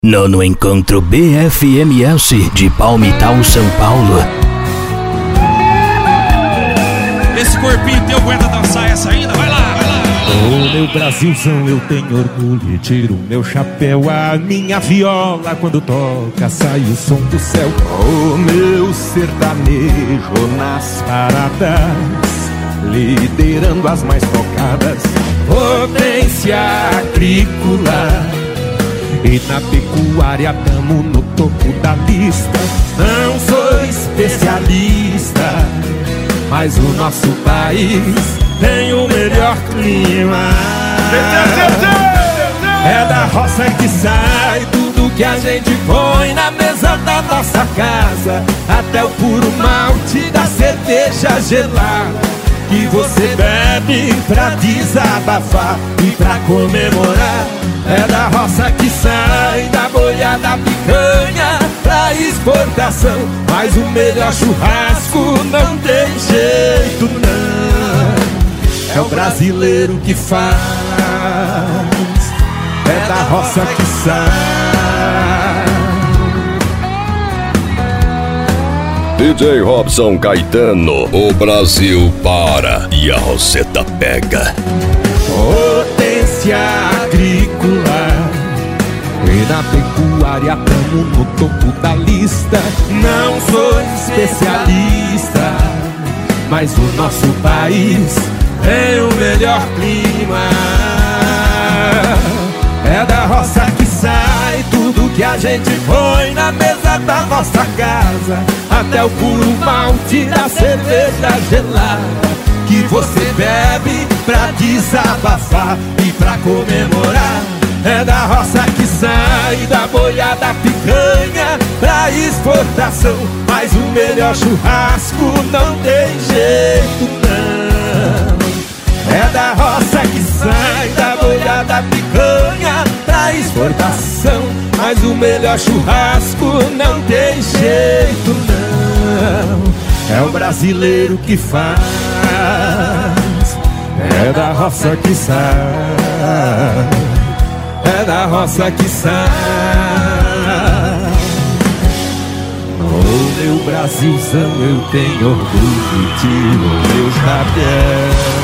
Nono Encontro BFMS de Palmital, São Paulo. Esse corpinho teu aguenta dançar essa ainda? Vai lá, vai lá. Oh, meu Brasilzão, eu tenho orgulho e tiro meu chapéu. A minha viola quando toca sai o som do céu. Oh, meu sertanejo nas paradas, liderando as mais tocadas. Potência agrícola, e na pecuária tamo no topo da lista. Não sou especialista, mas o nosso país tem o melhor clima. É da roça que sai tudo que a gente põe na mesa da nossa casa, até o puro malte da cerveja gelada que você bebe pra desabafar e pra comemorar. É da roça que sai da boiada picanha pra exportação, mas o melhor churrasco não tem jeito não. É o brasileiro que faz. É da roça que sai. DJ Robson Caetano, o Brasil para e a roseta pega. Potência agrícola, e na pecuária tamo no topo da lista. Não sou especialista, mas o nosso país tem o melhor clima. É da roça que sai tudo que a gente põe na mesa da nossa casa, até o puro malte da cerveja gelada que você bebe pra desabafar e pra comemorar. É da roça que sai da boiada picanha pra exportação, mas o melhor churrasco não tem jeito não. É da roça que sai da boiada picanha pra exportação, mas o melhor churrasco não tem jeito não. É o brasileiro que faz. É da roça que sai. É da roça que sai. Oh, meu Brasilzão, eu tenho orgulho e tiro meu chapéu.